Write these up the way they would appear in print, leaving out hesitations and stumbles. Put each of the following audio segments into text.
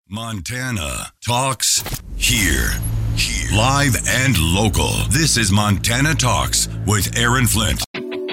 Montana Talks here. Live and local. This is Montana Talks with Aaron Flint.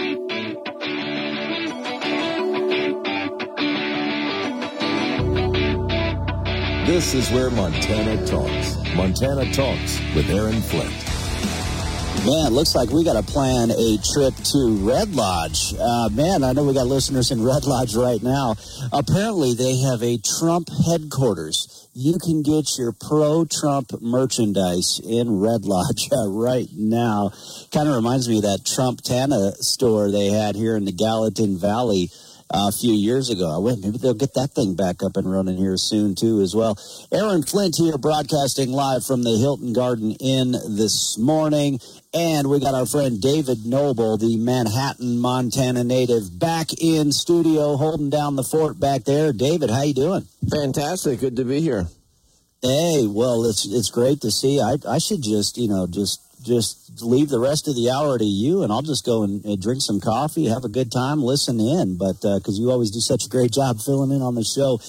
This is where Montana talks. Montana Talks with Aaron Flint. Man, looks like we got to plan a trip to Red Lodge. Man, I know we got listeners in Red Lodge right now. Apparently, they have a Trump headquarters. You can get your pro-Trump merchandise in Red Lodge right now. Kind of reminds me of that Trump Tana store they had here in the Gallatin Valley a few years ago. Maybe they'll get that thing back up and running here soon, too, as well. Aaron Flint here, broadcasting live from the Hilton Garden Inn this morning. And we got our friend David Noble, the Manhattan, Montana native, back in studio, holding down the fort back there. David, how you doing? Fantastic. Good to be here. Hey, well, it's great to see. I should just leave the rest of the hour to you, and I'll just go and drink some coffee, have a good time, listen in. But because you always do such a great job filling in on the show,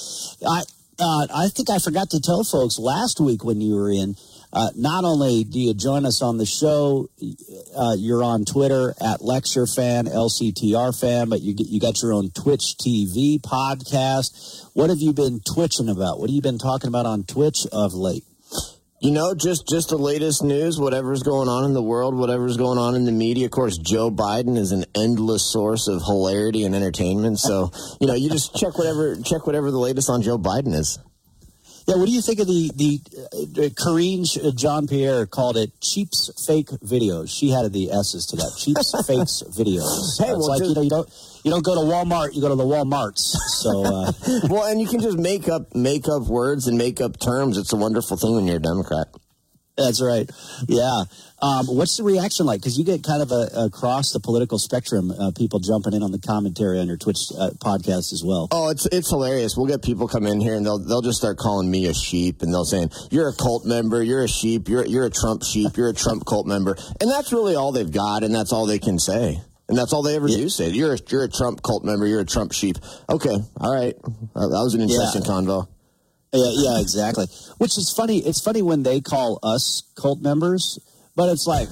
I think I forgot to tell folks last week when you were in. Not only do you join us on the show, you're on Twitter at LectureFan, LCTR fan, but you got your own Twitch TV podcast. What have you been twitching about? What have you been talking about on Twitch of late? You know, just the latest news, whatever's going on in the world, whatever's going on in the media. Of course, Joe Biden is an endless source of hilarity and entertainment. So, you just check whatever the latest on Joe Biden is. Yeah, what do you think of the Karine Jean-Pierre called it cheap's fake videos? She added the S's to that. Cheap's fakes videos. Hey, you don't go to Walmart, you go to the Walmarts. So well, and you can just make up words and make up terms. It's a wonderful thing when you're a Democrat. That's right. Yeah. What's the reaction like? Because you get kind of across the political spectrum, people jumping in on the commentary on your Twitch podcast as well. Oh, it's hilarious. We'll get people come in here and they'll just start calling me a sheep, and they'll say, "You're a cult member. You're a sheep. You're a Trump sheep. You're a Trump cult member." And that's really all they've got, and that's all they can say. And that's all they ever do say. You're a Trump cult member. You're a Trump sheep. Okay. All right. That was an interesting convo. Yeah, exactly. Which is funny. It's funny when they call us cult members, but it's like,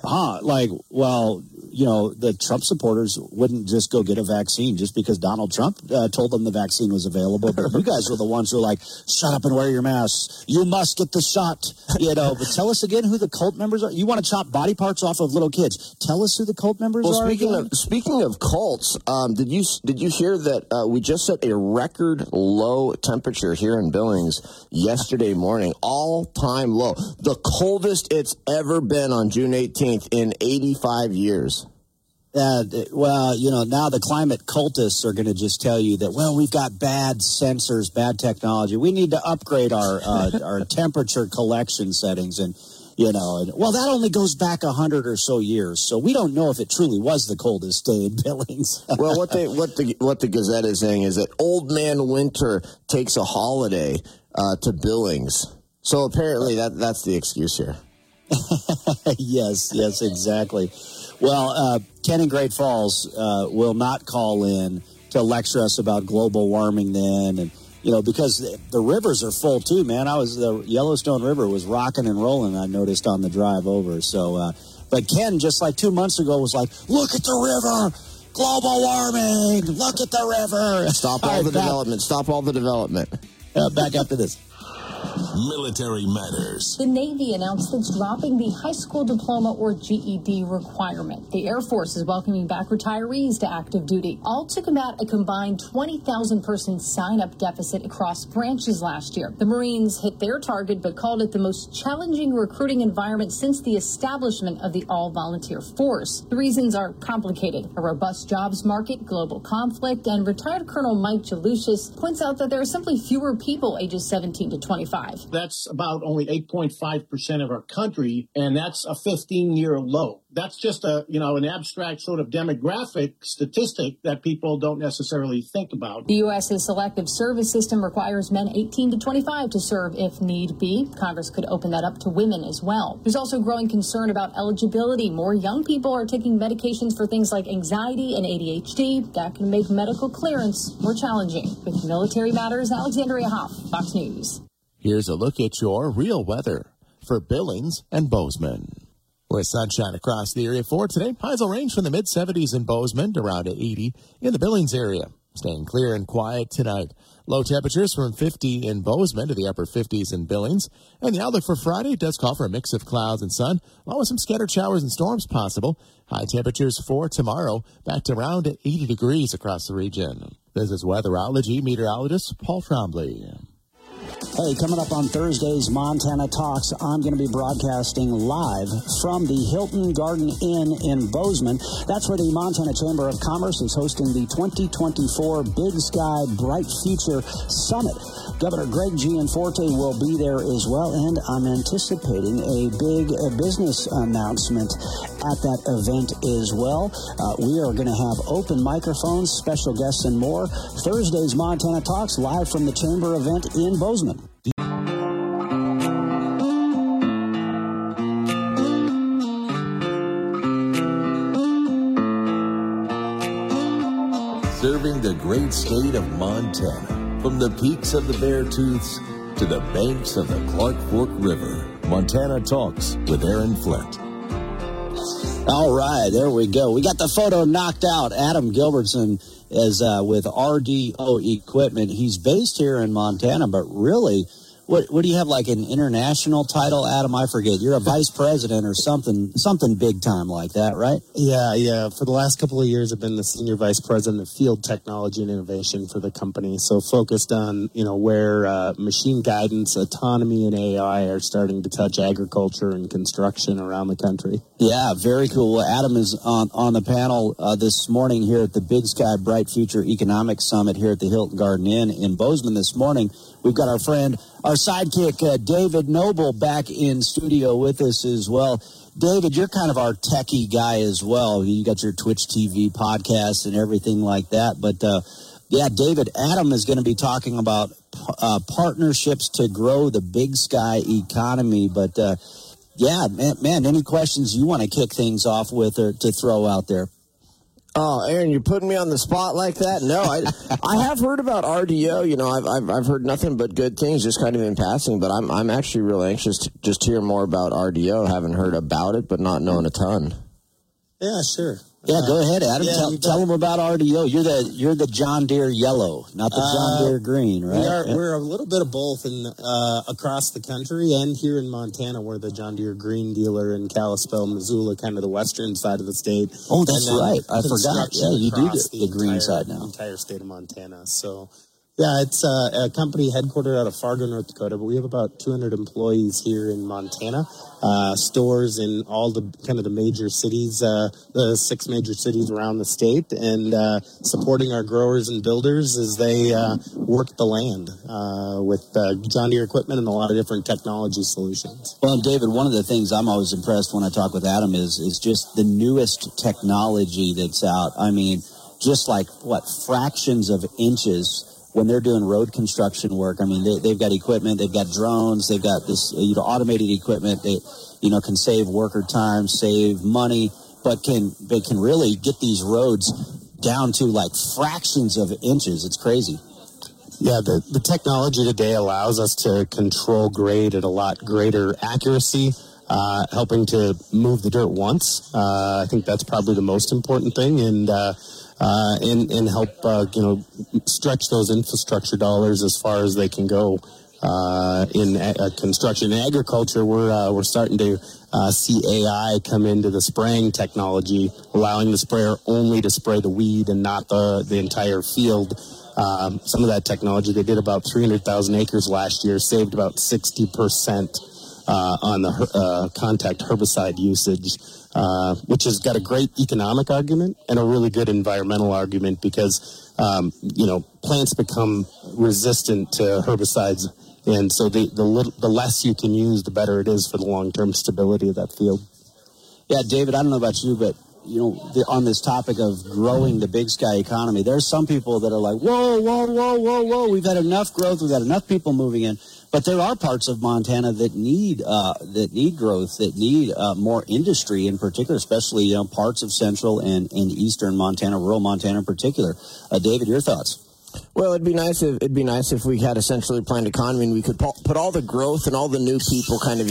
the Trump supporters wouldn't just go get a vaccine just because Donald Trump told them the vaccine was available. But you guys were the ones who were like, shut up and wear your mask. You must get the shot. But tell us again who the cult members are. You want to chop body parts off of little kids. Tell us who the cult members are. Speaking of cults, did you hear that we just set a record low temperature here in Billings yesterday morning? All-time low. The coldest it's ever been on June 18th in 85 years. Now the climate cultists are going to just tell you that, we've got bad sensors, bad technology. We need to upgrade our temperature collection settings. And, that only goes back 100 or so years. So we don't know if it truly was the coldest day in Billings. Well, what the Gazette is saying is that Old Man Winter takes a holiday to Billings. So apparently that's the excuse here. Yes, exactly. Well, Ken in Great Falls will not call in to lecture us about global warming then, and because the rivers are full too, man. The Yellowstone River was rocking and rolling, I noticed on the drive over. So, but Ken, just like 2 months ago, was like, "Look at the river, global warming. Look at the river. Stop all the development. Stop all the development." Back after this. Military Matters. The Navy announced it's dropping the high school diploma or GED requirement. The Air Force is welcoming back retirees to active duty, all to combat a combined 20,000-person sign-up deficit across branches last year. The Marines hit their target but called it the most challenging recruiting environment since the establishment of the all-volunteer force. The reasons are complicated: a robust jobs market, global conflict, and retired Colonel Mike Jalushis points out that there are simply fewer people ages 17 to 25. That's about only 8.5% of our country, and that's a 15-year low. That's just an abstract sort of demographic statistic that people don't necessarily think about. The U.S.'s selective service system requires men 18 to 25 to serve if need be. Congress could open that up to women as well. There's also growing concern about eligibility. More young people are taking medications for things like anxiety and ADHD. That can make medical clearance more challenging. With Military Matters, Alexandria Hoff, Fox News. Here's a look at your real weather for Billings and Bozeman. With sunshine across the area for today, highs will range from the mid-70s in Bozeman to around 80 in the Billings area. Staying clear and quiet tonight. Low temperatures from 50 in Bozeman to the upper 50s in Billings. And the outlook for Friday does call for a mix of clouds and sun, along with some scattered showers and storms possible. High temperatures for tomorrow back to around 80 degrees across the region. This is Weatherology meteorologist Paul Trombley. Hey, coming up on Thursday's Montana Talks, I'm going to be broadcasting live from the Hilton Garden Inn in Bozeman. That's where the Montana Chamber of Commerce is hosting the 2024 Big Sky Bright Future Summit. Governor Greg Gianforte will be there as well, and I'm anticipating a big business announcement at that event as well. We are going to have open microphones, special guests, and more. Thursday's Montana Talks live from the Chamber event in Bozeman. Serving the great state of Montana, from the peaks of the Beartooths to the banks of the Clark Fork River. Montana Talks with Aaron Flint. All right, there we go. We got the photo knocked out. Adam Gilbertson is with RDO Equipment. He's based here in Montana, but really, what do you have, like an international title, Adam? I forget. You're a vice president or something big time like that, right? Yeah. For the last couple of years, I've been the senior vice president of field technology and innovation for the company. So focused on, where machine guidance, autonomy, and AI are starting to touch agriculture and construction around the country. Yeah, very cool. Well, Adam is on the panel this morning here at the Big Sky Bright Future Economic Summit here at the Hilton Garden Inn in Bozeman this morning. We've got our friend, our sidekick, David Noble, back in studio with us as well. David, you're kind of our techie guy as well. You got your Twitch TV podcast and everything like that. But, David, Adam is going to be talking about partnerships to grow the Big Sky economy. But, man, any questions you want to kick things off with or to throw out there? Oh, Aaron, you're putting me on the spot like that? No, I have heard about RDO. I've heard nothing but good things, just kind of in passing. But I'm actually real anxious to just hear more about RDO. Haven't heard about it, but not knowing a ton. Yeah, sure. Yeah, go ahead, Adam. Tell them about RDO. You're the John Deere yellow, not the John Deere green, right? We're a little bit of both across the country, and here in Montana, we're the John Deere green dealer in Kalispell, Missoula, kind of the western side of the state. Oh, that's right. I forgot. Yeah, you do the green side now. Entire state of Montana. So, yeah, it's a company headquartered out of Fargo, North Dakota, but we have about 200 employees here in Montana. Stores in all the kind of the major cities, the 6 major cities around the state, and supporting our growers and builders as they work the land with John Deere equipment and a lot of different technology solutions. Well, and David, one of the things I'm always impressed when I talk with Adam is just the newest technology that's out. I mean, just like, fractions of inches when they're doing road construction work. I mean, they've got equipment, they've got drones, they've got this automated equipment. They can save worker time, save money, but they can really get these roads down to like fractions of inches. It's crazy. Yeah, the technology today allows us to control grade at a lot greater accuracy, helping to move the dirt once. I think that's probably the most important thing, and help stretch those infrastructure dollars as far as they can go in construction and agriculture. We're starting to see AI come into the spraying technology, allowing the sprayer only to spray the weed and not the entire field. Some of that technology, they did about 300,000 acres last year, saved about 60% on the contact herbicide usage. Which has got a great economic argument and a really good environmental argument because, plants become resistant to herbicides. And so the less you can use, the better it is for the long-term stability of that field. Yeah, David, I don't know about you, but, on this topic of growing the Big Sky economy, there's some people that are like, whoa, we've had enough growth, we've got enough people moving in. But there are parts of Montana that need growth, that need more industry in particular, especially parts of central and eastern Montana, rural Montana in particular. David, your thoughts? Well, it'd be nice if we had a centrally planned economy and we could put all the growth and all the new people kind of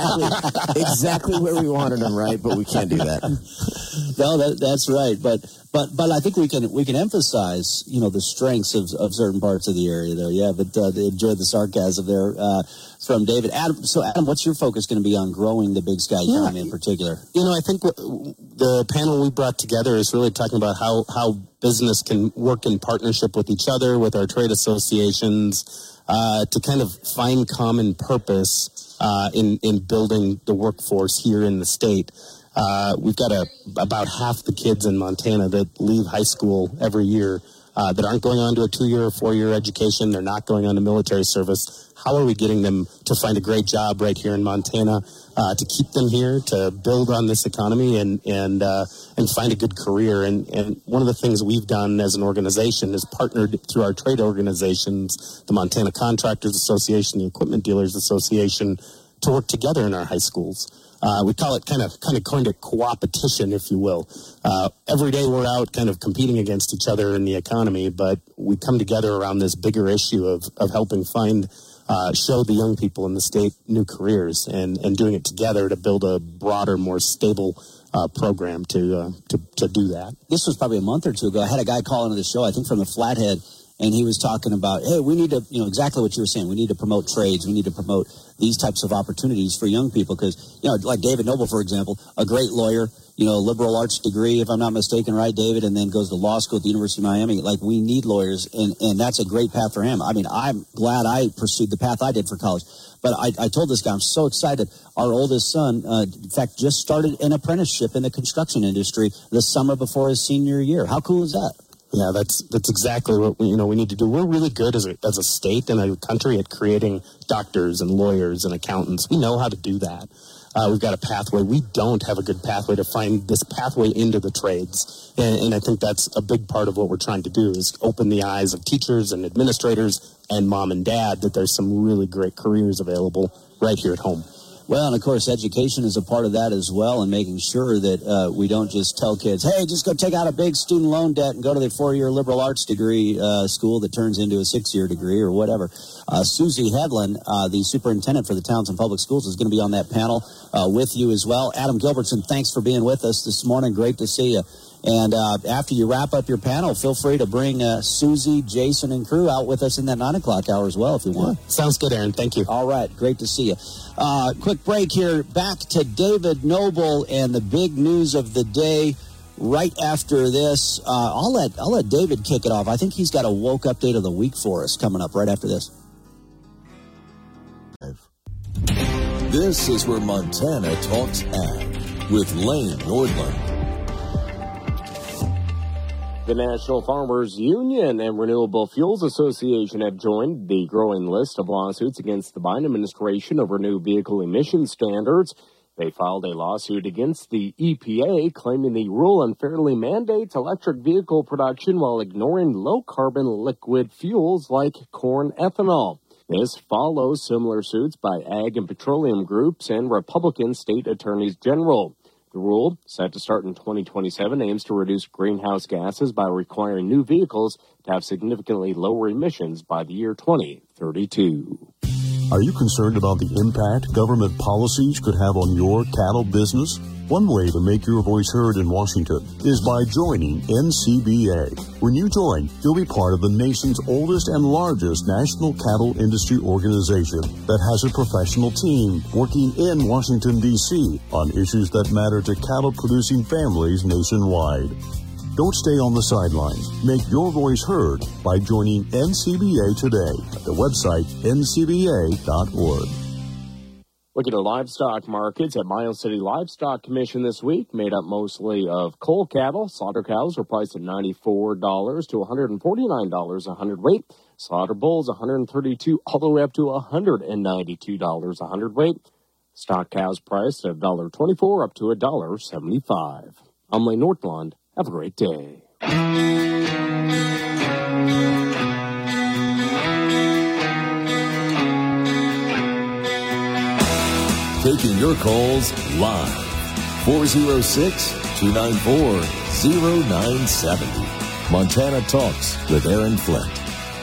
exactly where we wanted them, right? But we can't do that. No, that's right. But I think we can emphasize, the strengths of certain parts of the area there. Yeah, but enjoy the sarcasm there from David. Adam, what's your focus going to be on growing the Big Sky economy in particular? I think the panel we brought together is really talking about how business can work in partnership with each other, with our trade associations, to kind of find common purpose in building the workforce here in the state. We've got about half the kids in Montana that leave high school every year that aren't going on to a 2-year or 4-year education. They're not going on to military service. How are we getting them to find a great job right here in Montana, to keep them here, to build on this economy and find a good career? And one of the things we've done as an organization is partnered through our trade organizations, the Montana Contractors Association, the Equipment Dealers Association, to work together in our high schools. We call it kind of coined it co-opetition, if you will. Every day we're out kind of competing against each other in the economy, but we come together around this bigger issue of helping show the young people in the state new careers and doing it together to build a broader, more stable program to do that. This was probably a month or two ago. I had a guy call into the show, I think from the Flathead, and he was talking about, hey, we need to, exactly what you were saying. We need to promote trades. We need to promote these types of opportunities for young people because, like David Noble, for example, a great lawyer, liberal arts degree, if I'm not mistaken, right, David, and then goes to law school at the University of Miami. Like, we need lawyers, and that's a great path for him. I mean, I'm glad I pursued the path I did for college. But I told this guy, I'm so excited. Our oldest son, in fact, just started an apprenticeship in the construction industry the summer before his senior year. How cool is that? Yeah, that's exactly what we need to do. We're really good as a state and a country at creating doctors and lawyers and accountants. We know how to do that. We've got a pathway. We don't have a good pathway to find this pathway into the trades. And I think that's a big part of what we're trying to do is open the eyes of teachers and administrators and mom and dad that there's some really great careers available right here at home. Well, and of course, education is a part of that as well, and making sure that we don't just tell kids, hey, just go take out a big student loan debt and go to the 4-year liberal arts degree school that turns into a 6-year degree or whatever. Susie Hedlund, the superintendent for the Townsend Public Schools, is going to be on that panel with you as well. Adam Gilbertson, thanks for being with us this morning. Great to see you. And after you wrap up your panel, feel free to bring Susie, Jason, and crew out with us in that 9 o'clock hour as well if you want. Yeah, sounds good, Aaron. Thank you. All right. Great to see you. Quick break here. Back to David Noble and the big news of the day right after this. I'll let David kick it off. I think he's got a woke update of the week for us coming up right after this. This is where Montana Talks Ag with Lane Nordlund. The National Farmers Union and Renewable Fuels Association have joined the growing list of lawsuits against the Biden administration over new vehicle emission standards. They filed a lawsuit against the EPA, claiming the rule unfairly mandates electric vehicle production while ignoring low-carbon liquid fuels like corn ethanol. This follows similar suits by ag and petroleum groups and Republican state attorneys general. The rule, set to start in 2027, aims to reduce greenhouse gases by requiring new vehicles to have significantly lower emissions by the year 2032. Are you concerned about the impact government policies could have on your cattle business? One way to make your voice heard in Washington is by joining NCBA. When you join, you'll be part of the nation's oldest and largest national cattle industry organization that has a professional team working in Washington, D.C. on issues that matter to cattle-producing families nationwide. Don't stay on the sidelines. Make your voice heard by joining NCBA today at the website ncba.org. Looking at livestock markets at Miles City Livestock Commission this week, made up mostly of cull cattle. Slaughter cows were priced at $94 to $149 a hundredweight. Slaughter bulls $132 all the way up to $192 a hundredweight. Stock cows priced at $1.24 up to $1.75. I'm Lane Nordlund. Have a great day. Taking your calls live. 406-294-0970. Montana Talks with Aaron Flint.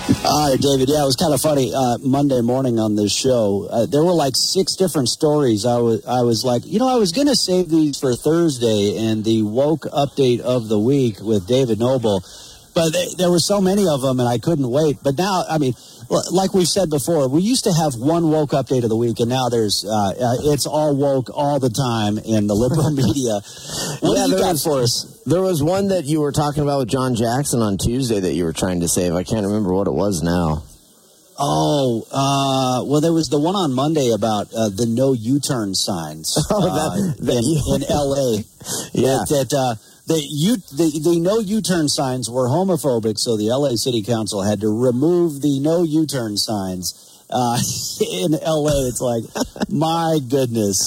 All right, David. Yeah, it was kind of funny. Monday morning on this show, there were like 6 different stories. I was like, I was going to save these for Thursday and the woke update of the week with David Noble, but there were so many of them and I couldn't wait. But now, I mean, like we've said before, we used to have one woke update of the week, and now there's it's all woke all the time in the liberal media. What do you got for us? There was one that you were talking about with John Jackson on Tuesday that you were trying to save. I can't remember what it was now. Oh, well, there was the one on Monday about the no U-turn signs in L.A. Yeah. The no U-turn signs were homophobic, so the L.A. City Council had to remove the no U-turn signs in L.A. It's like, my goodness.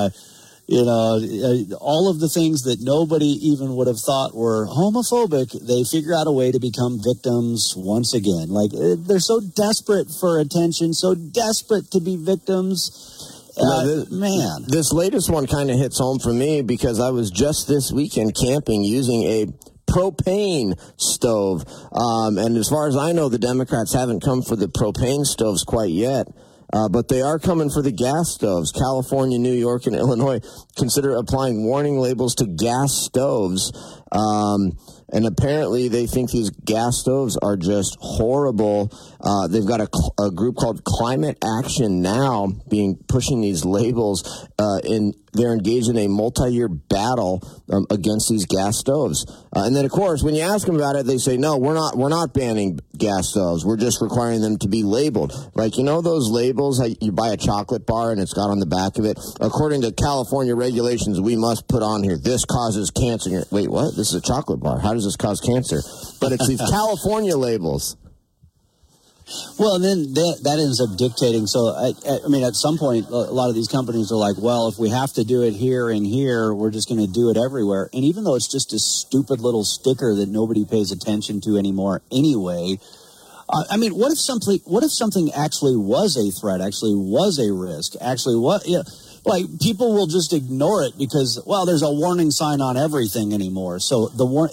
All of the things that nobody even would have thought were homophobic, they figure out a way to become victims once again. Like, they're so desperate for attention, so desperate to be victims. This latest one kind of hits home for me because I was just this weekend camping using a propane stove. And as far as I know, the Democrats haven't come for the propane stoves quite yet. But they are coming for the gas stoves. California, New York, and Illinois consider applying warning labels to gas stoves. And apparently they think these gas stoves are just horrible. They've got a group called Climate Action Now pushing these labels, they're engaged in a multi-year battle against these gas stoves. And then, of course, when you ask them about it, they say, no, we're not banning gas stoves. We're just requiring them to be labeled. Like, those labels that you buy a chocolate bar and it's got on the back of it? According to California regulations, we must put on here, this causes cancer. Wait, what? This is a chocolate bar. How does this cause cancer? But it's these California labels. Well, then that ends up dictating. So, I mean, at some point, a lot of these companies are like, well, if we have to do it here and here, we're just going to do it everywhere. And even though it's just a stupid little sticker that nobody pays attention to anymore anyway, I mean, what if something actually was a threat, actually was a risk, actually what? Yeah. Like, people will just ignore it because, well, there's a warning sign on everything anymore. So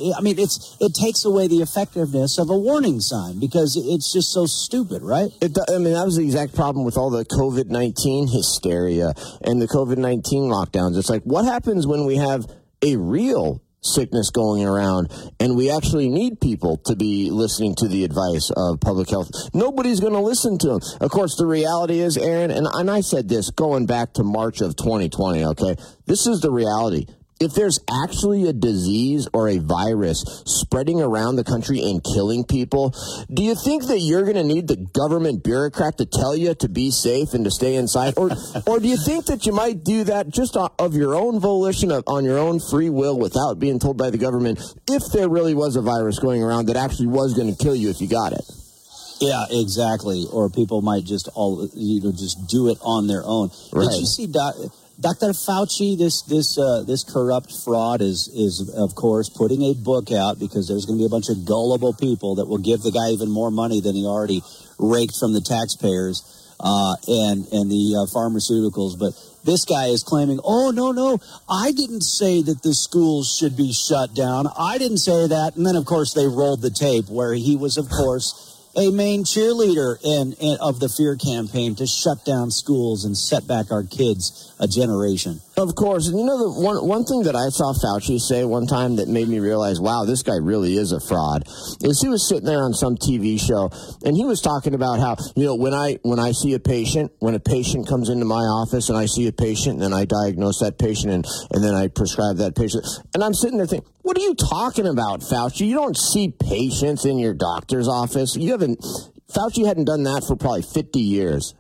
it takes away the effectiveness of a warning sign because it's just so stupid, right? That was the exact problem with all the COVID-19 hysteria and the COVID-19 lockdowns. It's like, what happens when we have a real sickness going around and we actually need people to be listening to the advice of public health? Nobody's going to listen to them. Of course, the reality is, Aaron, and I said this going back to March of 2020, okay? This is the reality. If there's actually a disease or a virus spreading around the country and killing people, do you think that you're going to need the government bureaucrat to tell you to be safe and to stay inside? Or do you think that you might do that just of your own volition, on your own free will, without being told by the government, if there really was a virus going around that actually was going to kill you if you got it? Yeah, exactly. Or people might just just do it on their own. Right. Did you see Dr. Fauci, this corrupt fraud is of course putting a book out because there's going to be a bunch of gullible people that will give the guy even more money than he already raked from the taxpayers and the pharmaceuticals. But this guy is claiming, oh, no, I didn't say that the schools should be shut down. I didn't say that. And then, of course, they rolled the tape where he was, of course, a main cheerleader of the fear campaign to shut down schools and set back our kids a generation. Of course. And the one thing that I saw Fauci say one time that made me realize, wow, this guy really is a fraud, is he was sitting there on some TV show and he was talking about how, when I see a patient, when a patient comes into my office and I see a patient and then I diagnose that patient and then I prescribe that patient. And I'm sitting there thinking, what are you talking about, Fauci? You don't see patients in your doctor's office. Fauci hadn't done that for probably 50 years.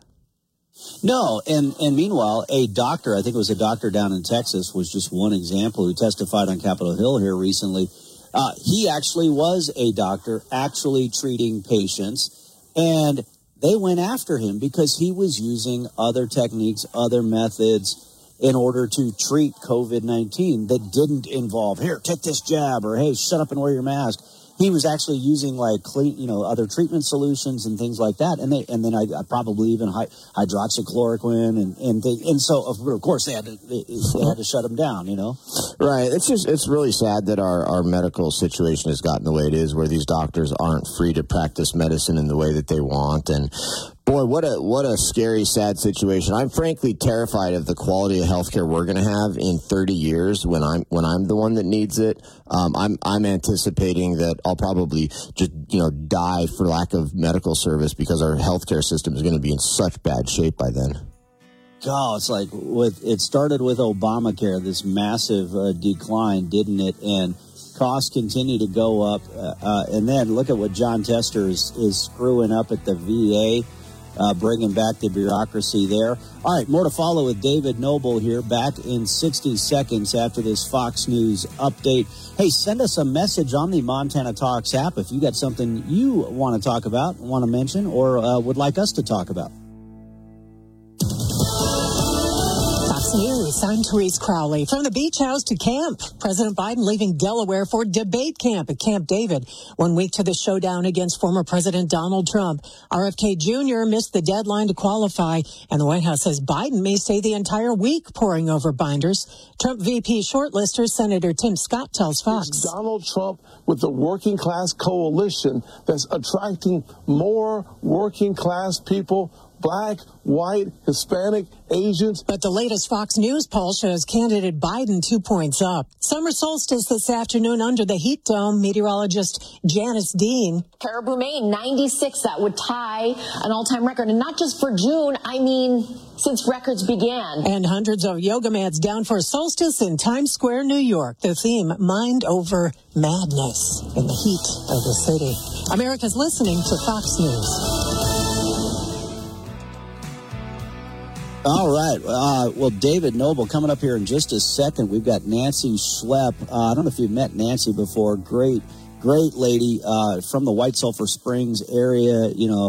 No, and meanwhile, a doctor, I think it was a doctor down in Texas, was just one example who testified on Capitol Hill here recently. He actually was a doctor actually treating patients, and they went after him because he was using other techniques, other methods in order to treat COVID-19 that didn't involve, here, take this jab, or hey, shut up and wear your mask. he was actually using like clean, other treatment solutions and things like that. And then I probably even hydroxychloroquine and so of course they had to shut him down, Right. It's really sad that our medical situation has gotten the way it is, where these doctors aren't free to practice medicine in the way that they want. And boy, what a scary, sad situation. I'm frankly terrified of the quality of healthcare we're going to have in 30 years when I'm the one that needs it. I'm anticipating that I'll probably just die for lack of medical service because our healthcare system is going to be in such bad shape by then. God, it's like it started with Obamacare, this massive decline, didn't it? And costs continue to go up. And then look at what John Tester is screwing up at the VA. Bringing back the bureaucracy there. All right, more to follow with David Noble here, back in 60 seconds after this Fox News update. Hey, send us a message on the Montana Talks app if you got something you want to talk about, want to mention, or would like us to talk about. News. I'm Therese Crowley. From the beach house to camp, President Biden leaving Delaware for debate camp at Camp David, 1 week to the showdown against former President Donald Trump. RFK Jr. missed the deadline to qualify, and the White House says Biden may stay the entire week poring over binders. Trump VP shortlister Senator Tim Scott tells Fox. It's Donald Trump with the working class coalition that's attracting more working class people, Black, white, Hispanic, Asians. But the latest Fox News poll shows candidate Biden 2 points up. Summer solstice this afternoon under the heat dome. Meteorologist Janice Dean. Caribou, Maine, 96. That would tie an all-time record. And not just for June, I mean, since records began. And hundreds of yoga mats down for solstice in Times Square, New York. The theme, Mind Over Madness in the heat of the city. America's listening to Fox News. All right. Well, David Noble coming up here in just a second. We've got Nancy Schlepp. I don't know if you've met Nancy before. Great lady from the White Sulphur Springs area,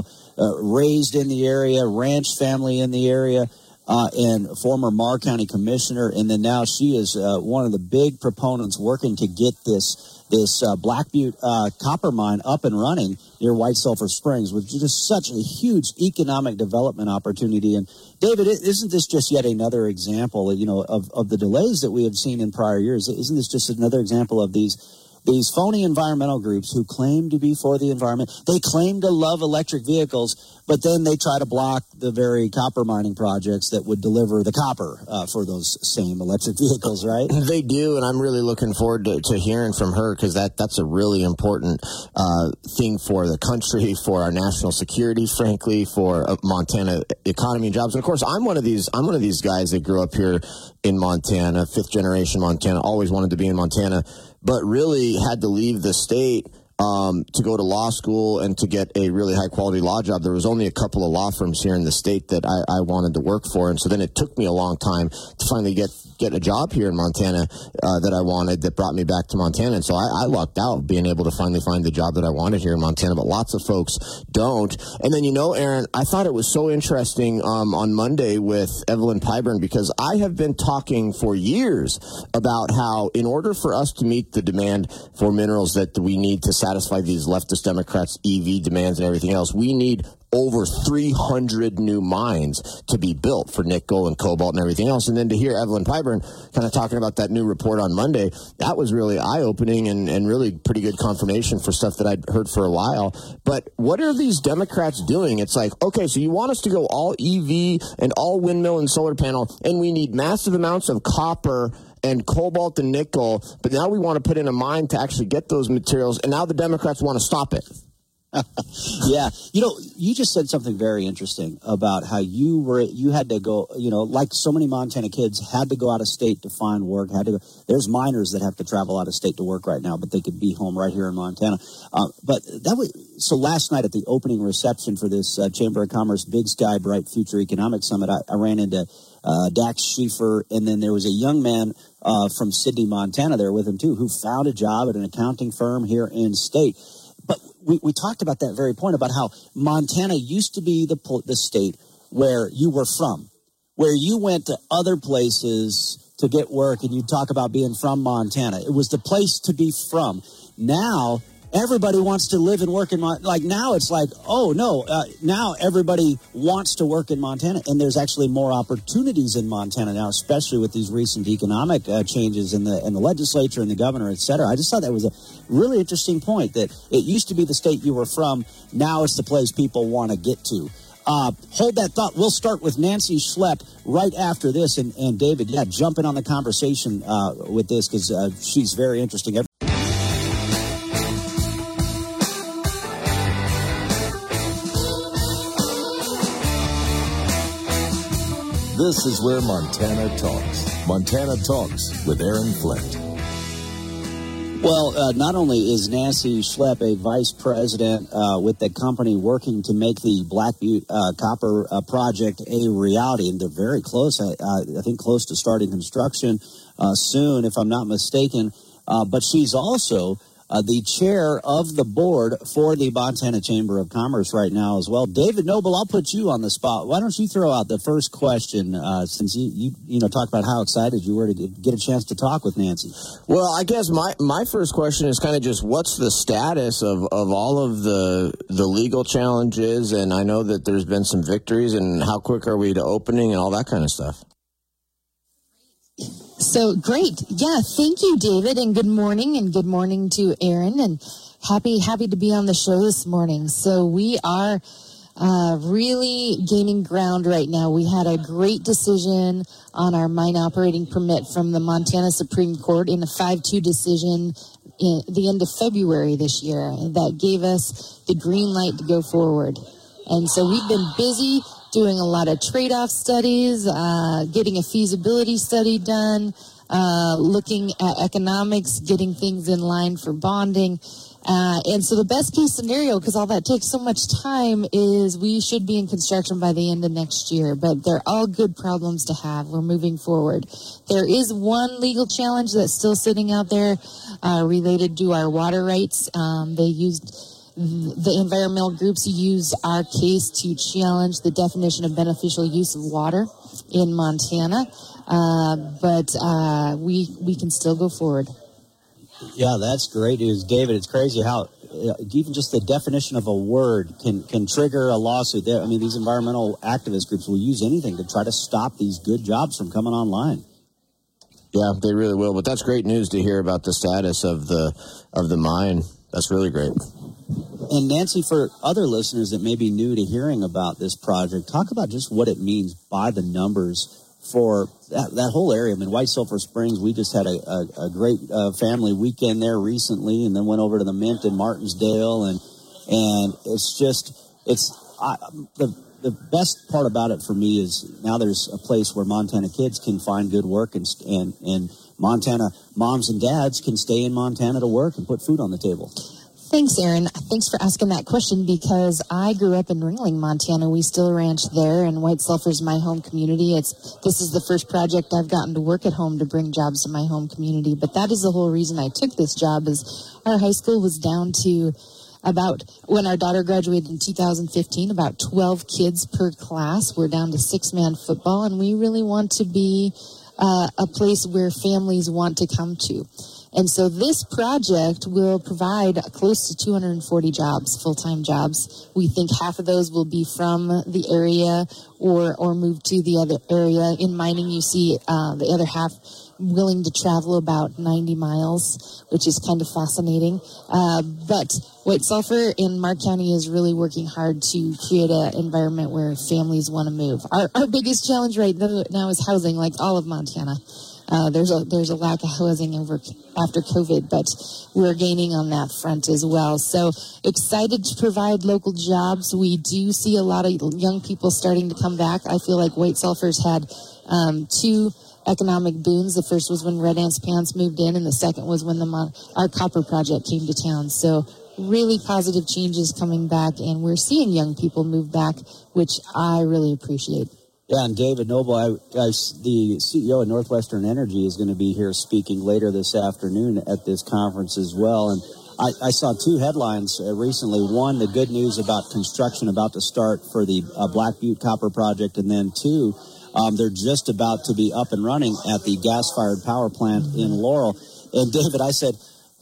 raised in the area, ranch family in the area, and former Marr County commissioner. And then now she is one of the big proponents working to get this Black Butte copper mine up and running near White Sulphur Springs, which is just such a huge economic development opportunity. And David, isn't this just yet another example, of the delays that we have seen in prior years? Isn't this just another example of these phony environmental groups who claim to be for the environment? They claim to love electric vehicles, but then they try to block the very copper mining projects that would deliver the copper for those same electric vehicles, right? They do, and I'm really looking forward to hearing from her, because that's a really important thing for the country, for our national security, frankly, for Montana economy and jobs. And of course, I'm one of these guys that grew up here in Montana, fifth generation Montana, always wanted to be in Montana, but really had to leave the state to go to law school and to get a really high-quality law job. There was only a couple of law firms here in the state that I wanted to work for, and so then it took me a long time to finally get a job here in Montana that I wanted, that brought me back to Montana. And so I lucked out being able to finally find the job that I wanted here in Montana, but lots of folks don't. And then, Aaron, I thought it was so interesting on Monday with Evelyn Pyburn, because I have been talking for years about how in order for us to meet the demand for minerals that we need to satisfy these leftist Democrats' EV demands and everything else, we need over 300 new mines to be built for nickel and cobalt and everything else. And then to hear Evelyn Pyburn kind of talking about that new report on Monday, that was really eye-opening and really pretty good confirmation for stuff that I'd heard for a while. But what are these Democrats doing? It's like, okay, so you want us to go all EV and all windmill and solar panel, and we need massive amounts of copper and cobalt and nickel, but now we want to put in a mine to actually get those materials, and now the Democrats want to stop it. Yeah. You just said something very interesting about how you had to go, like so many Montana kids had to go out of state to find work, there's miners that have to travel out of state to work right now, but they could be home right here in Montana. So last night at the opening reception for this Chamber of Commerce Big Sky Bright Future Economic Summit, I ran into Dax Schieffer, and then there was a young man from Sidney, Montana there with him too, who found a job at an accounting firm here in state. But we talked about that very point about how Montana used to be the state where you were from, where you went to other places to get work, and you talk about being from Montana. It was the place to be from. Now, everybody wants to live and work in Montana. Like now it's like, oh, no, now everybody wants to work in Montana. And there's actually more opportunities in Montana now, especially with these recent economic changes in the legislature and the governor, et cetera. I just thought that was a really interesting point, that it used to be the state you were from. Now it's the place people want to get to. Hold that thought. We'll start with Nancy Schlepp right after this. And David, jump in on the conversation with this, because she's very interesting. This is where Montana talks. Montana Talks with Aaron Flint. Well, not only is Nancy Schlepp a vice president with the company working to make the Black Butte Copper Project a reality, and they're very close, I think close to starting construction soon, if I'm not mistaken. But she's also the chair of the board for the Montana Chamber of Commerce right now as well. David Noble, I'll put you on the spot. Why don't you throw out the first question, since you talked about how excited you were to get a chance to talk with Nancy. Well, I guess my first question is kind of just what's the status of all of the legal challenges, and I know that there's been some victories, and how quick are we to opening and all that kind of stuff? So great. Yeah, thank you, David, and good morning to Aaron, and happy to be on the show this morning. So we are really gaining ground right now. We had a great decision on our mine operating permit from the Montana Supreme Court in a 5-2 decision in the end of February this year. That gave us the green light to go forward. And so we've been busy doing a lot of trade-off studies, getting a feasibility study done, looking at economics, getting things in line for bonding. And so the best case scenario, because all that takes so much time, is we should be in construction by the end of next year. But they're all good problems to have. We're moving forward. There is one legal challenge that's still sitting out there related to our water rights. The environmental groups use our case to challenge the definition of beneficial use of water in Montana, but we can still go forward. Yeah, that's great news, David. It's crazy how even just the definition of a word can trigger a lawsuit. I mean, these environmental activist groups will use anything to try to stop these good jobs from coming online. Yeah, they really will. But that's great news to hear about the status of the mine. That's really great. And Nancy, for other listeners that may be new to hearing about this project, talk about just what it means by the numbers for that whole area. I mean, White Sulphur Springs, we just had a great family weekend there recently, and then went over to the Mint in Martinsdale, and the best part about it for me is now there's a place where Montana kids can find good work, and Montana moms and dads can stay in Montana to work and put food on the table. Thanks, Aaron. Thanks for asking that question, because I grew up in Ringling, Montana. We still ranch there, and White Sulphur's my home community. This is the first project I've gotten to work at home to bring jobs to my home community. But that is the whole reason I took this job, is our high school was down to about, when our daughter graduated in 2015, about 12 kids per class. We're down to 6-man football, and we really want to be a place where families want to come to. And so this project will provide close to 240 jobs, full-time jobs. We think half of those will be from the area or move to the other area. In mining, you see the other half willing to travel about 90 miles, which is kind of fascinating. But White Sulphur in Mark County is really working hard to create an environment where families want to move. Our biggest challenge right now is housing, like all of Montana. There's a lack of housing after COVID, but we're gaining on that front as well. So excited to provide local jobs. We do see a lot of young people starting to come back. I feel like White Sulphur's had 2 economic boons. The first was when Red Ants Pants moved in, and the second was when our copper project came to town. So really positive changes coming back, and we're seeing young people move back, which I really appreciate. Yeah, and David Noble, the CEO of Northwestern Energy, is going to be here speaking later this afternoon at this conference as well. And I saw 2 headlines recently. One, the good news about construction about to start for the Black Butte Copper Project, and then 2, they're just about to be up and running at the gas-fired power plant in Laurel. And David, I said,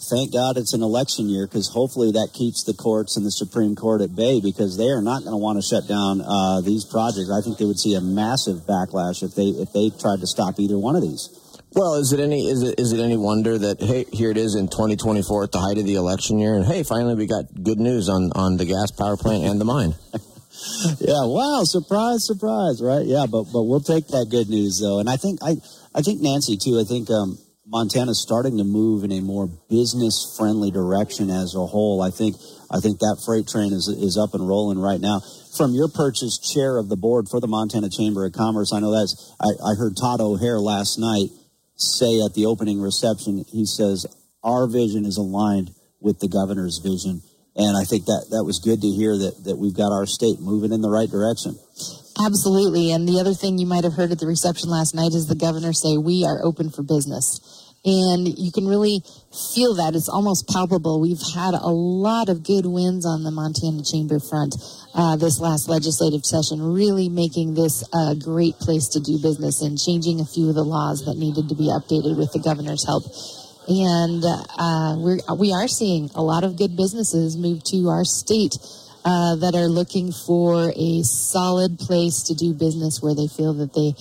thank God it's an election year, because hopefully that keeps the courts and the Supreme Court at bay, because they are not going to want to shut down these projects. I think they would see a massive backlash if they tried to stop either one of these. Well, is it any wonder that, hey, here it is in 2024 at the height of the election year, and hey, finally we got good news on the gas power plant and the mine. Yeah, wow, surprise, right? Yeah, but we'll take that good news though, and I think Nancy too. I think Montana's starting to move in a more business friendly direction as a whole. I think that freight train is up and rolling right now. From your perch as chair of the board for the Montana Chamber of Commerce, I know I heard Todd O'Hare last night say at the opening reception, he says, our vision is aligned with the governor's vision. And I think that was good to hear that we've got our state moving in the right direction. Absolutely. And the other thing you might have heard at the reception last night is the governor say, we are open for business. And you can really feel that. It's almost palpable. We've had a lot of good wins on the Montana Chamber front this last legislative session, really making this a great place to do business and changing a few of the laws that needed to be updated with the governor's help. And we are seeing a lot of good businesses move to our state that are looking for a solid place to do business where they feel that they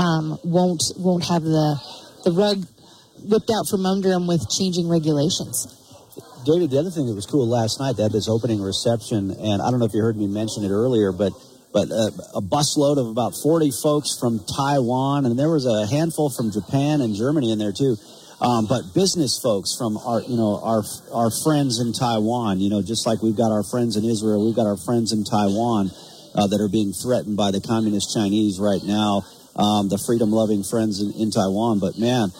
won't have the rug whipped out from under them with changing regulations. David, the other thing that was cool last night, they had this opening reception, and I don't know if you heard me mention it earlier, but a busload of about 40 folks from Taiwan, and there was a handful from Japan and Germany in there too. But business folks from our friends in Taiwan, just like we've got our friends in Israel, we've got our friends in Taiwan that are being threatened by the communist Chinese right now, the freedom-loving friends in Taiwan. But man,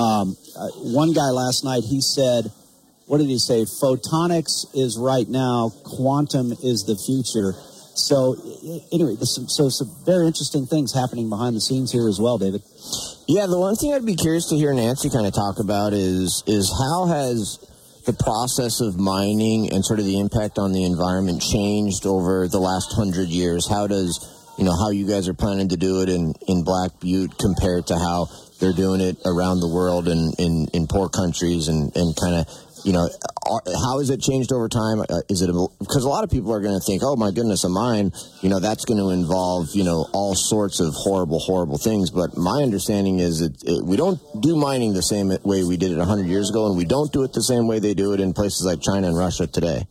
one guy last night, he said, what did he say? Photonics is right now, quantum is the future. So anyway, some very interesting things happening behind the scenes here as well, David. Yeah, the one thing I'd be curious to hear Nancy kind of talk about is how has the process of mining and sort of the impact on the environment changed over the last 100 years? How does, how you guys are planning to do it in Black Butte compared to how they're doing it around the world and in poor countries and kind of, how has it changed over time? Because a lot of people are going to think, oh my goodness, a mine, that's going to involve, all sorts of horrible things. But my understanding is we don't do mining the same way we did it 100 years ago, and we don't do it the same way they do it in places like China and Russia today.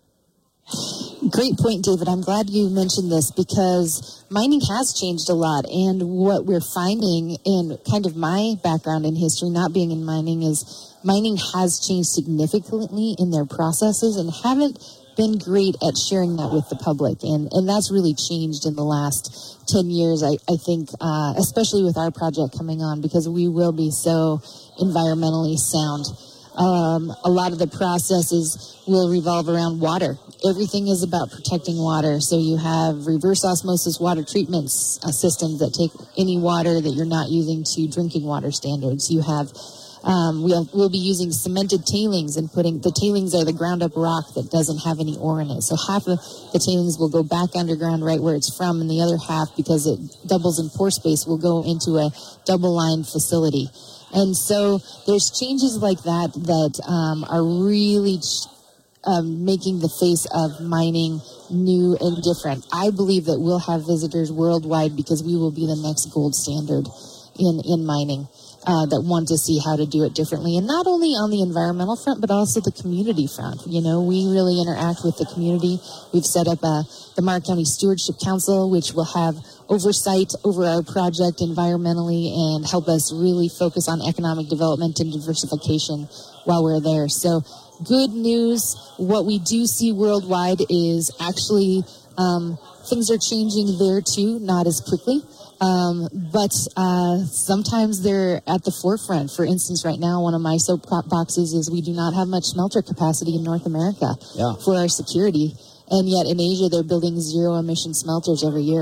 Great point, David. I'm glad you mentioned this because mining has changed a lot. And what we're finding in kind of my background in history, not being in mining, is mining has changed significantly in their processes and haven't been great at sharing that with the public. And that's really changed in the last 10 years, I think, especially with our project coming on, because we will be so environmentally sound. A lot of the processes will revolve around water. Everything is about protecting water. So you have reverse osmosis water treatment systems that take any water that you're not using to drinking water standards. You have we'll be using cemented tailings and the tailings are the ground up rock that doesn't have any ore in it. So half of the tailings will go back underground right where it's from, and the other half, because it doubles in pore space, will go into a double lined facility. And so there's changes like that are really making the face of mining new and different. I believe that we'll have visitors worldwide because we will be the next gold standard in mining that want to see how to do it differently. And not only on the environmental front, but also the community front. We really interact with the community. We've set up the Marr County Stewardship Council, which will have oversight over our project environmentally and help us really focus on economic development and diversification while we're there. So good news. What we do see worldwide is actually things are changing there too, not as quickly. But sometimes they're at the forefront. For instance, right now, one of my soapboxes is we do not have much smelter capacity in North America for our security. And yet in Asia, they're building zero-emission smelters every year.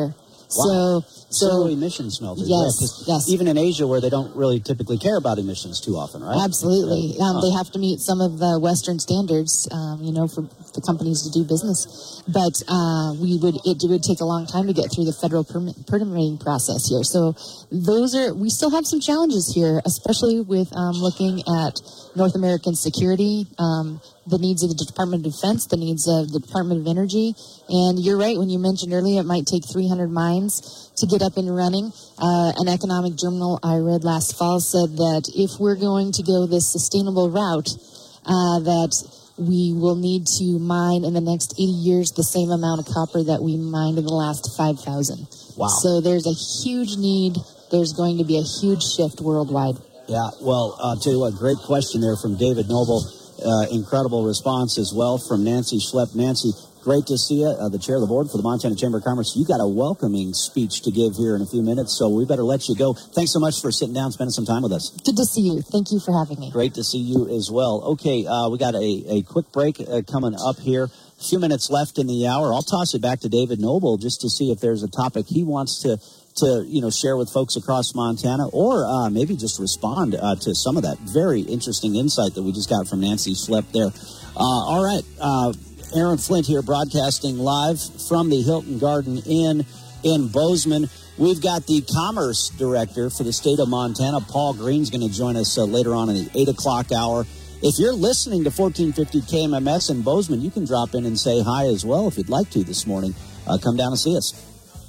Wow. So emission smelters. Yes. Even in Asia, where they don't really typically care about emissions too often, right? Absolutely. They have to meet some of the Western standards, for the companies to do business. But it would take a long time to get through the federal permitting process here. So we still have some challenges here, especially with looking at North American security, the needs of the Department of Defense, the needs of the Department of Energy. And you're right, when you mentioned earlier, it might take 300 mines to get up and running. An economic journal I read last fall said that if we're going to go this sustainable route, that we will need to mine in the next 80 years the same amount of copper that we mined in the last 5,000. Wow. So there's a huge need. There's going to be a huge shift worldwide. Yeah, well, I'll tell you what, great question there from David Noble. Incredible response as well from Nancy Schlepp. Nancy, great to see you, the chair of the board for the Montana Chamber of Commerce. You got a welcoming speech to give here in a few minutes, so we better let you go. Thanks so much for sitting down, spending some time with us. Good to see you. Thank you for having me. Great to see you as well. Okay, we got a quick break coming up here. A few minutes left in the hour. I'll toss it back to David Noble just to see if there's a topic he wants to share with folks across Montana, or maybe just respond to some of that very interesting insight that we just got from Nancy Schlepp there. All right, Aaron Flint here, broadcasting live from the Hilton Garden Inn in Bozeman. We've got the Commerce Director for the state of Montana, Paul Green's going to join us later on in the 8 o'clock hour. If you're listening to 1450 KMMS in Bozeman, you can drop in and say hi as well if you'd like to this morning. Come down and see us.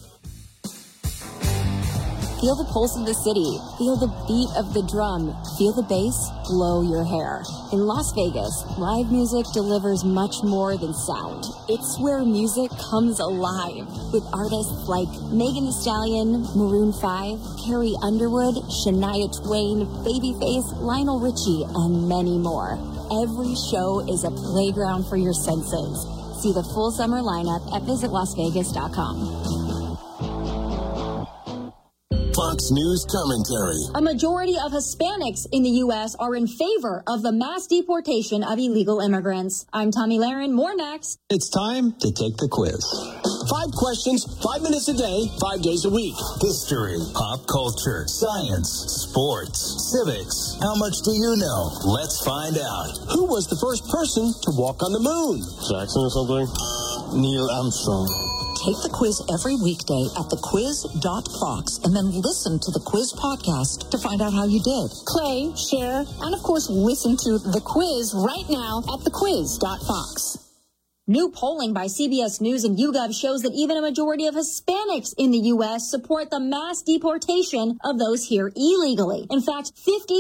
Feel the pulse of the city. Feel the beat of the drum. Feel the bass blow your hair. In Las Vegas, live music delivers much more than sound. It's where music comes alive with artists like Megan Thee Stallion, Maroon 5, Carrie Underwood, Shania Twain, Babyface, Lionel Richie, and many more. Every show is a playground for your senses. See the full summer lineup at visitlasvegas.com. Fox News commentary. A majority of Hispanics in the U.S. are in favor of the mass deportation of illegal immigrants. I'm Tommy Lahren. More next. It's time to take the quiz. 5 questions, 5 minutes a day, 5 days a week. History, pop culture, science, sports, civics. How much do you know? Let's find out. Who was the first person to walk on the moon? Jackson or something? Neil Armstrong. Take the quiz every weekday at thequiz.fox and then listen to the quiz podcast to find out how you did. Play, share, and of course listen to The Quiz right now at thequiz.fox. New polling by CBS News and YouGov shows that even a majority of Hispanics in the U.S. support the mass deportation of those here illegally. In fact,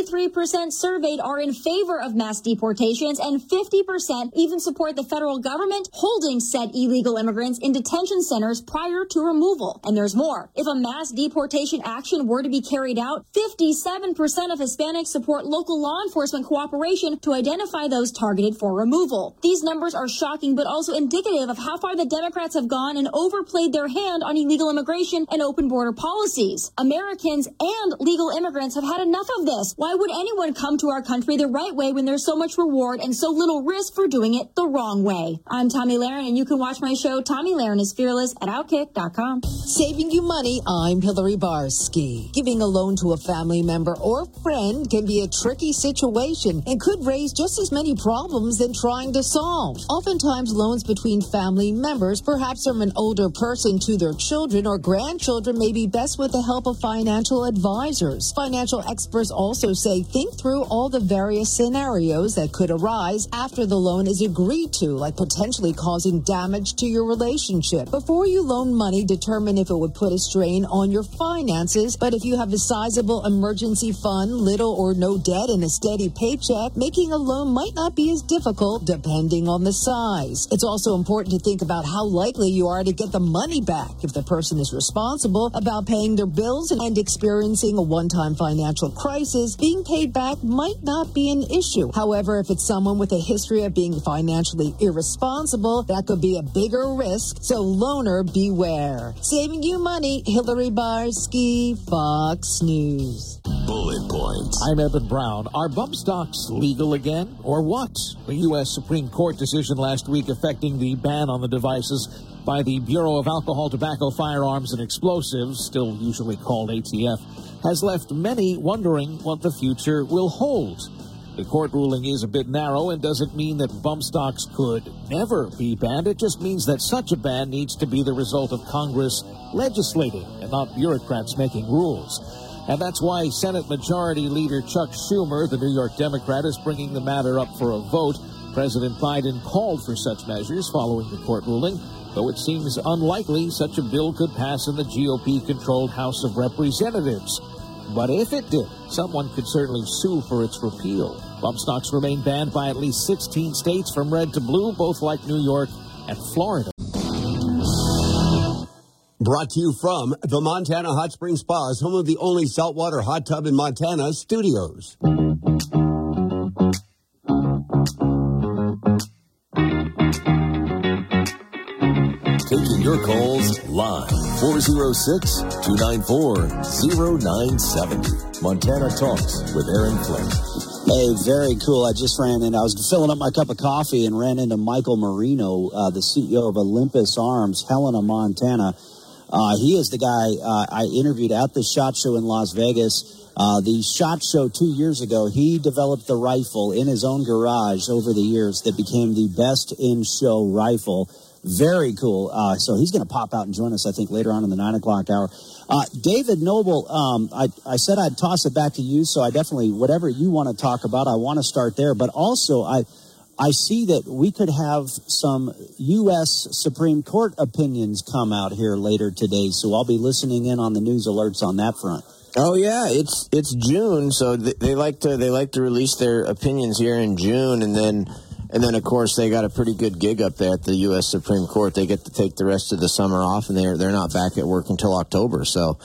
53% surveyed are in favor of mass deportations, and 50% even support the federal government holding said illegal immigrants in detention centers prior to removal. And there's more. If a mass deportation action were to be carried out, 57% of Hispanics support local law enforcement cooperation to identify those targeted for removal. These numbers are shocking, but also indicative of how far the Democrats have gone and overplayed their hand on illegal immigration and open border policies. Americans and legal immigrants have had enough of this. Why would anyone come to our country the right way when there's so much reward and so little risk for doing it the wrong way? I'm Tommy Lahren, and you can watch my show, Tommy Lahren is Fearless, at Outkick.com. Saving you money, I'm Hillary Barsky. Giving a loan to a family member or friend can be a tricky situation and could raise just as many problems than trying to solve. Oftentimes, loans between family members, perhaps from an older person to their children or grandchildren, may be best with the help of financial advisors. Financial experts also say think through all the various scenarios that could arise after the loan is agreed to, like potentially causing damage to your relationship. Before you loan money, determine if it would put a strain on your finances. But if you have a sizable emergency fund, little or no debt, and a steady paycheck, making a loan might not be as difficult depending on the size. It's also important to think about how likely you are to get the money back. If the person is responsible about paying their bills and experiencing a one-time financial crisis, being paid back might not be an issue. However, if it's someone with a history of being financially irresponsible, that could be a bigger risk. So loaner, beware. Saving you money, Hillary Barsky, Fox News. bullet points. I'm Eben Brown. Are bump stocks legal again, or what? The U.S. Supreme Court decision last week affecting the ban on the devices by the Bureau of Alcohol, Tobacco, Firearms, and Explosives, still usually called ATF, has left many wondering what the future will hold. The court ruling is a bit narrow and doesn't mean that bump stocks could never be banned. It just means that such a ban needs to be the result of Congress legislating and not bureaucrats making rules. And that's why Senate Majority Leader Chuck Schumer, the New York Democrat, is bringing the matter up for a vote. President Biden called for such measures following the court ruling, though it seems unlikely such a bill could pass in the GOP-controlled House of Representatives. But if it did, someone could certainly sue for its repeal. Bump stocks remain banned by at least 16 states from red to blue, both like New York and Florida. Brought to you from the Montana Hot Spring Spas, home of the only saltwater hot tub in Montana, Studios. Taking your calls live. 406-294-0970. Montana Talks with Aaron Flint. Hey, very cool. I just ran in. I was filling up my cup of coffee and ran into Michael Marino, the CEO of Olympus Arms, Helena, Montana. He is the guy I interviewed at the SHOT Show in Las Vegas. The SHOT Show 2 years ago, he developed the rifle in his own garage over the years that became the best in-show rifle. Very cool. So he's going to pop out and join us, I think, later on in the 9 o'clock hour. David Noble, I said I'd toss it back to you, so I definitely, whatever you want to talk about, I want to start there. But also, I see that we could have some U.S. Supreme Court opinions come out here later today, so I'll be listening in on the news alerts on that front. Oh yeah, it's June, so they like to release their opinions here in June, and then of course they got a pretty good gig up there at the U.S. Supreme Court. They get to take the rest of the summer off, and they're not back at work until October. So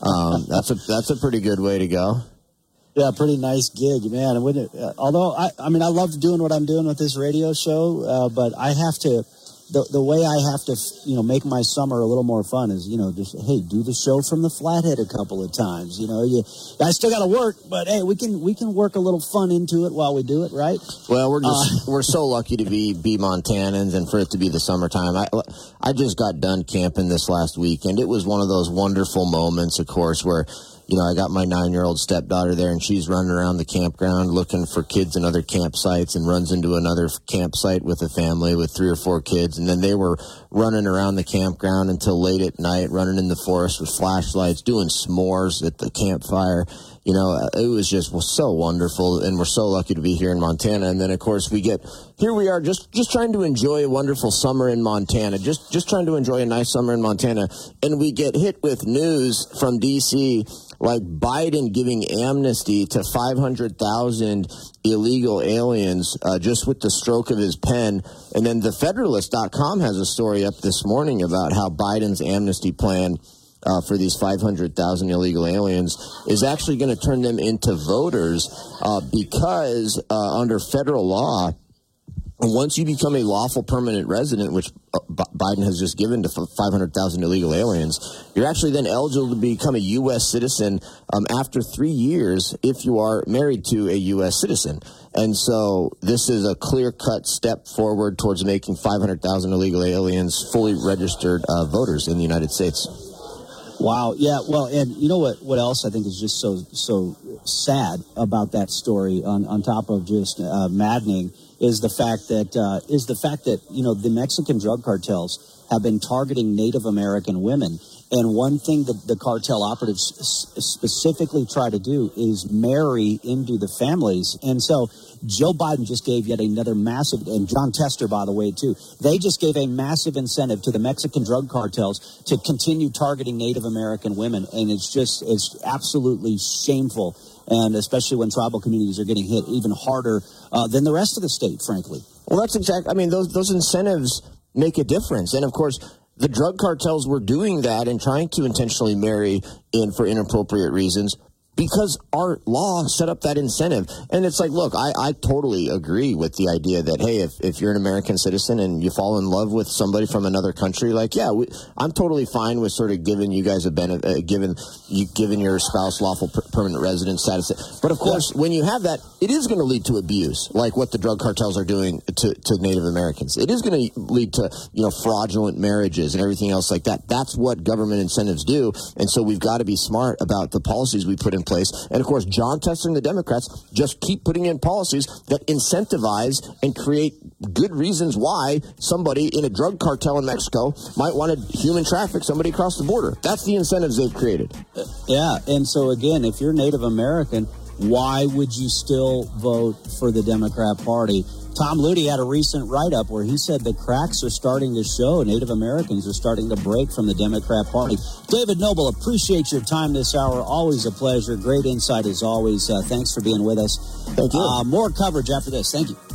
that's a pretty good way to go. Yeah, pretty nice gig, man. Although I love doing what I'm doing with this radio show, but I have to. The way I have to, make my summer a little more fun is, just, hey, do the show from the Flathead a couple of times. I still got to work, but hey, we can work a little fun into it while we do it, right? Well, we're so lucky to be Montanans and for it to be the summertime. I just got done camping this last weekend. It was one of those wonderful moments, of course, where I got my 9-year-old stepdaughter there, and she's running around the campground looking for kids in other campsites and runs into another campsite with a family with 3 or 4 kids. And then they were running around the campground until late at night, running in the forest with flashlights, doing s'mores at the campfire. It was just so wonderful, and we're so lucky to be here in Montana. And then, of course, here we are just trying to enjoy a wonderful summer in Montana, just trying to enjoy a nice summer in Montana. And we get hit with news from D.C., like Biden giving amnesty to 500,000 illegal aliens just with the stroke of his pen. And then the Federalist.com has a story up this morning about how Biden's amnesty plan for these 500,000 illegal aliens is actually going to turn them into voters because under federal law, once you become a lawful permanent resident, which Biden has just given to 500,000 illegal aliens, you're actually then eligible to become a U.S. citizen after 3 years if you are married to a U.S. citizen. And so this is a clear-cut step forward towards making 500,000 illegal aliens fully registered voters in the United States. Wow. Yeah. Well, and you know what else I think is just so sad about that story on top of just maddening is the fact that the Mexican drug cartels have been targeting Native American women. And one thing that the cartel operatives specifically try to do is marry into the families. And so Joe Biden just gave yet another massive, and John Tester, by the way, too, they just gave a massive incentive to the Mexican drug cartels to continue targeting Native American women. And it's absolutely shameful. And especially when tribal communities are getting hit even harder than the rest of the state, frankly. Well, that's exactly, those incentives make a difference. And of course, the drug cartels were doing that and trying to intentionally marry in for inappropriate reasons because our law set up that incentive. And it's like, look, I totally agree with the idea that, hey, if you're an American citizen and you fall in love with somebody from another country, like, yeah, I'm totally fine with sort of giving you guys a benefit, giving your spouse lawful permanent resident status. But of course, when you have that, it is going to lead to abuse, like what the drug cartels are doing to Native Americans. It is going to lead to, fraudulent marriages and everything else like that. That's what government incentives do. And so we've got to be smart about the policies we put in place. And of course, John Tester and the Democrats just keep putting in policies that incentivize and create good reasons why somebody in a drug cartel in Mexico might want to human traffic somebody across the border. That's the incentives they've created. Yeah. And so again, if you're Native American, why would you still vote for the Democrat Party? Tom Ludy had a recent write-up where he said the cracks are starting to show. Native Americans are starting to break from the Democrat Party. David Noble, appreciate your time this hour. Always a pleasure. Great insight as always. Thanks for being with us. Thank you. More coverage after this. Thank you.